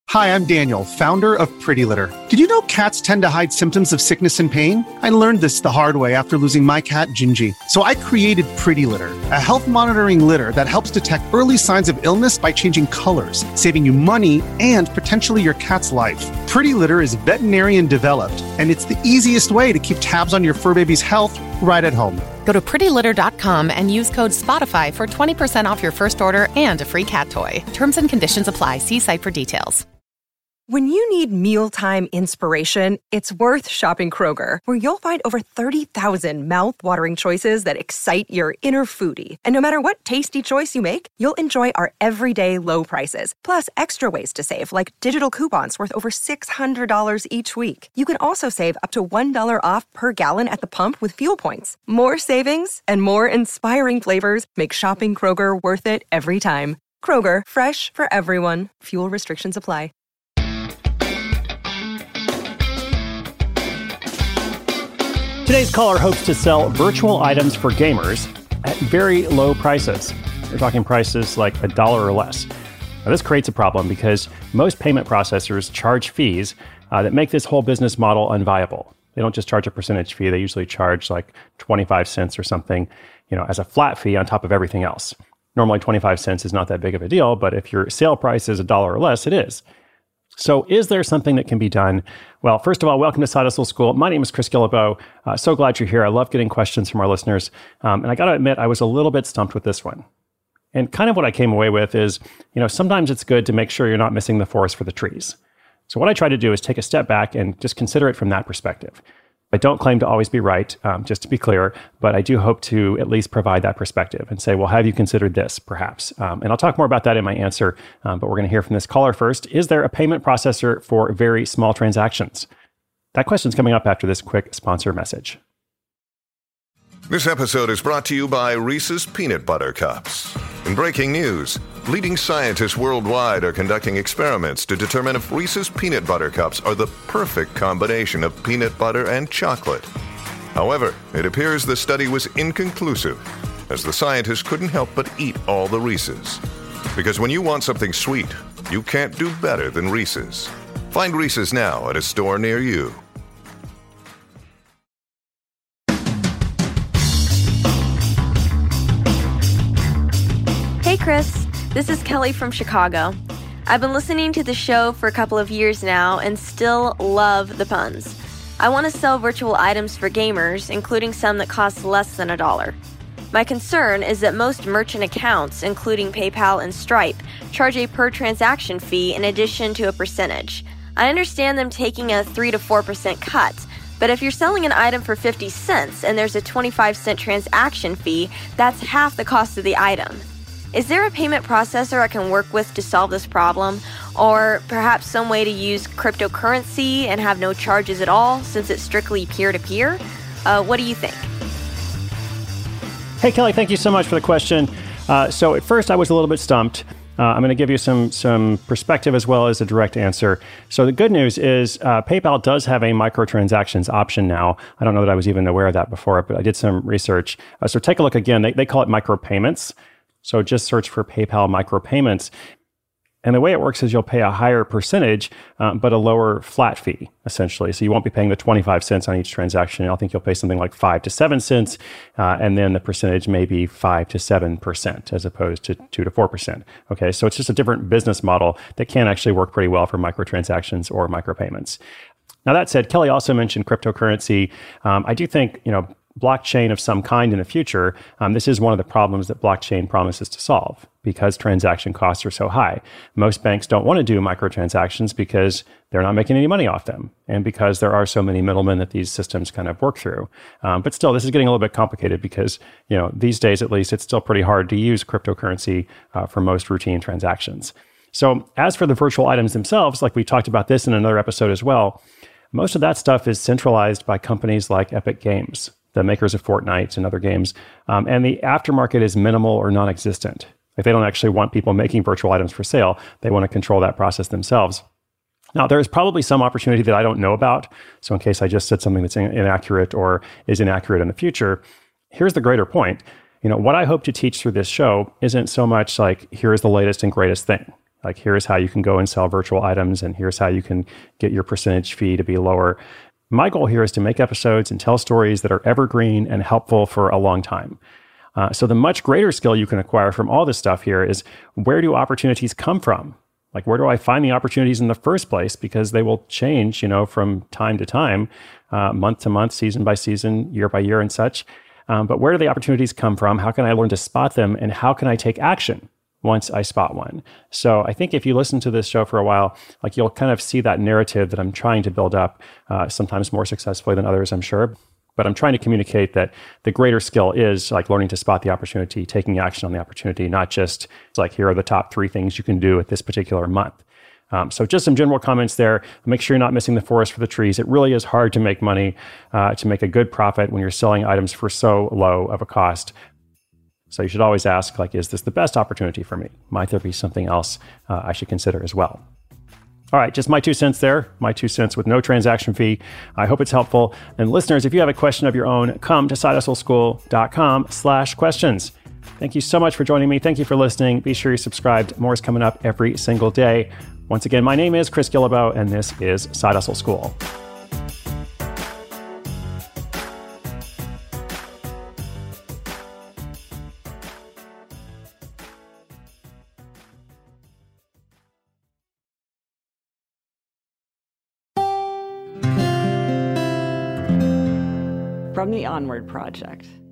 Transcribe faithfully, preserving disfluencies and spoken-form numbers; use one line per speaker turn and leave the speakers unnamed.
Hi, I'm Daniel, founder of Pretty Litter. Did you know cats tend to hide symptoms of sickness and pain? I learned this the hard way after losing my cat, Gingy. So I created Pretty Litter, a health monitoring litter that helps detect early signs of illness by changing colors, saving you money and potentially your cat's life. Pretty Litter is veterinarian developed, and it's the easiest way to keep tabs on your fur baby's health right at home.
Go to pretty litter dot com and use code SPOTIFY for twenty percent off your first order and a free cat toy. Terms and conditions apply. See site for details.
When you need mealtime inspiration, it's worth shopping Kroger, where you'll find over thirty thousand mouth-watering choices that excite your inner foodie. And no matter what tasty choice you make, you'll enjoy our everyday low prices, plus extra ways to save, like digital coupons worth over six hundred dollars each week. You can also save up to one dollar off per gallon at the pump with fuel points. More savings and more inspiring flavors make shopping Kroger worth it every time. Kroger, fresh for everyone. Fuel restrictions apply.
Today's caller hopes to sell virtual items for gamers at very low prices. We're talking prices like a dollar or less. Now, this creates a problem because most payment processors charge fees uh, that make this whole business model unviable. They don't just charge a percentage fee. They usually charge like twenty-five cents or something, you know, as a flat fee on top of everything else. Normally twenty-five cents is not that big of a deal, but if your sale price is a dollar or less, it is. So is there something that can be done? Well, first of all, welcome to Side Hustle School. My name is Chris Guillebeau. Uh, so glad you're here. I love getting questions from our listeners. Um, and I got to admit, I was a little bit stumped with this one. And kind of what I came away with is, you know, sometimes it's good to make sure you're not missing the forest for the trees. So what I try to do is take a step back and just consider it from that perspective. I don't claim to always be right, um, just to be clear, but I do hope to at least provide that perspective and say, well, have you considered this, perhaps? Um, and I'll talk more about that in my answer, um, but we're going to hear from this caller first. Is there a payment processor for very small transactions? That question's coming up after this quick sponsor message.
This episode is brought to you by Reese's Peanut Butter Cups. In breaking news, leading scientists worldwide are conducting experiments to determine if Reese's Peanut Butter Cups are the perfect combination of peanut butter and chocolate. However, it appears the study was inconclusive, as the scientists couldn't help but eat all the Reese's. Because when you want something sweet, you can't do better than Reese's. Find Reese's now at a store near you.
Hey Chris, this is Kelly from Chicago. I've been listening to the show for a couple of years now and still love the puns. I want to sell virtual items for gamers, including some that cost less than a dollar. My concern is that most merchant accounts, including PayPal and Stripe, charge a per transaction fee in addition to a percentage. I understand them taking a three to four percent cut, but if you're selling an item for fifty cents and there's a twenty-five cent transaction fee, that's half the cost of the item. Is there a payment processor I can work with to solve this problem? Or perhaps some way to use cryptocurrency and have no charges at all since it's strictly peer-to-peer? Uh, what do you think?
Hey, Kelly, thank you so much for the question. Uh, so at first, I was a little bit stumped. Uh, I'm going to give you some some perspective as well as a direct answer. So the good news is uh, PayPal does have a microtransactions option now. I don't know that I was even aware of that before, but I did some research. Uh, so take a look again. They, they call it micropayments. So just search for PayPal micropayments. And the way it works is you'll pay a higher percentage, um, but a lower flat fee, essentially. So you won't be paying the twenty-five cents on each transaction. I think you'll pay something like five to seven cents, uh, and then the percentage may be five to seven percent as opposed to two to four percent. Okay, so it's just a different business model that can actually work pretty well for microtransactions or micropayments. Now that said, Kelly also mentioned cryptocurrency. Um, I do think, you know, blockchain of some kind in the future, um, this is one of the problems that blockchain promises to solve because transaction costs are so high. Most banks don't want to do microtransactions because they're not making any money off them and because there are so many middlemen that these systems kind of work through. Um, but still, this is getting a little bit complicated because, you know, these days at least, it's still pretty hard to use cryptocurrency uh, for most routine transactions. So as for the virtual items themselves, like we talked about this in another episode as well, most of that stuff is centralized by companies like Epic Games, the makers of Fortnite and other games. Um, and the aftermarket is minimal or non-existent. Like they don't actually want people making virtual items for sale. They want to control that process themselves. Now, there is probably some opportunity that I don't know about. So in case I just said something that's in- inaccurate or is inaccurate in the future, here's the greater point. You know, what I hope to teach through this show isn't so much like, here's the latest and greatest thing. Like, here's how you can go and sell virtual items, and here's how you can get your percentage fee to be lower. My goal here is to make episodes and tell stories that are evergreen and helpful for a long time. Uh, so the much greater skill you can acquire from all this stuff here is, where do opportunities come from? Like, where do I find the opportunities in the first place? Because they will change, you know, from time to time, uh, month to month, season by season, year by year and such. Um, but where do the opportunities come from? How can I learn to spot them? And how can I take action once I spot one? So I think if you listen to this show for a while, like, you'll kind of see that narrative that I'm trying to build up, uh, sometimes more successfully than others, I'm sure. But I'm trying to communicate that the greater skill is like learning to spot the opportunity, taking action on the opportunity, not just like, here are the top three things you can do at this particular month. Um, so just some general comments there. Make sure you're not missing the forest for the trees. It really is hard to make money, uh, to make a good profit when you're selling items for so low of a cost. So you should always ask, like, is this the best opportunity for me? Might there be something else uh, I should consider as well? All right, just my two cents there, my two cents with no transaction fee. I hope it's helpful. And listeners, if you have a question of your own, come to sidehustleschool.com slash questions. Thank you so much for joining me. Thank you for listening. Be sure you're subscribed. More is coming up every single day. Once again, my name is Chris Guillebeau, and this is Side Hustle School.
From the Onward Project.